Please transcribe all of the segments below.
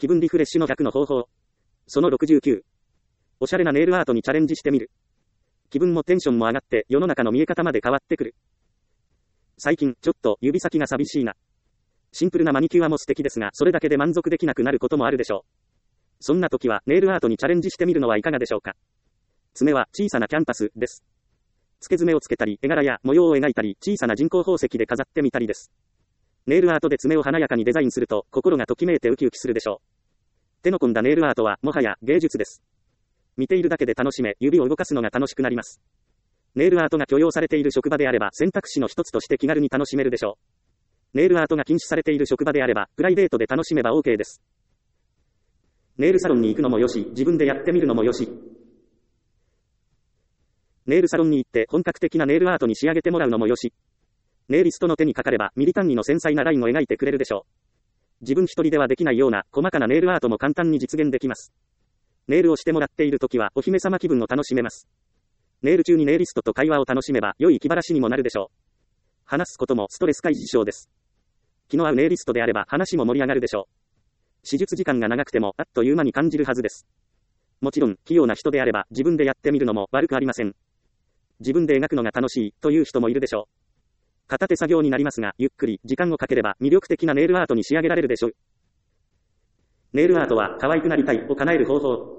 気分リフレッシュの逆の方法。その69。おしゃれなネイルアートにチャレンジしてみる。気分もテンションも上がって世の中の見え方まで変わってくる。最近、ちょっと指先が寂しいな。シンプルなマニキュアも素敵ですが、それだけで満足できなくなることもあるでしょう。そんな時は、ネイルアートにチャレンジしてみるのはいかがでしょうか。爪は小さなキャンパスです。付け爪をつけたり、絵柄や模様を描いたり、小さな人工宝石で飾ってみたりです。ネイルアートで爪を華やかにデザインすると、心がときめいてウキウキするでしょう。手の込んだネイルアートは、もはや芸術です。見ているだけで楽しめ、指を動かすのが楽しくなります。ネイルアートが許容されている職場であれば、選択肢の一つとして気軽に楽しめるでしょう。ネイルアートが禁止されている職場であれば、プライベートで楽しめば OK です。ネイルサロンに行くのもよし、自分でやってみるのもよし。ネイルサロンに行って本格的なネイルアートに仕上げてもらうのもよし。ネイリストの手にかかればミリ単位の繊細なラインを描いてくれるでしょう。自分一人ではできないような細かなネイルアートも簡単に実現できます。ネイルをしてもらっているときはお姫様気分を楽しめます。ネイル中にネイリストと会話を楽しめば良い気晴らしにもなるでしょう。話すこともストレス解消です。気の合うネイリストであれば話も盛り上がるでしょう。手術時間が長くてもあっという間に感じるはずです。もちろん器用な人であれば自分でやってみるのも悪くありません。自分で描くのが楽しいという人もいるでしょう。片手作業になりますが、ゆっくり時間をかければ魅力的なネイルアートに仕上げられるでしょう。ネイルアートは可愛くなりたいを叶える方法。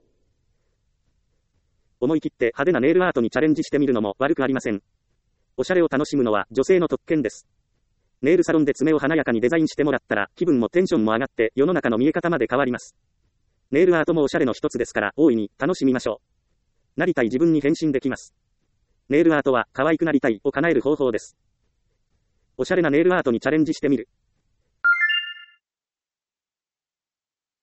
思い切って派手なネイルアートにチャレンジしてみるのも悪くありません。おしゃれを楽しむのは女性の特権です。ネイルサロンで爪を華やかにデザインしてもらったら気分もテンションも上がって世の中の見え方まで変わります。ネイルアートもおしゃれの一つですから大いに楽しみましょう。なりたい自分に変身できます。ネイルアートは可愛くなりたいを叶える方法です。おしゃれなネイルアートにチャレンジしてみる。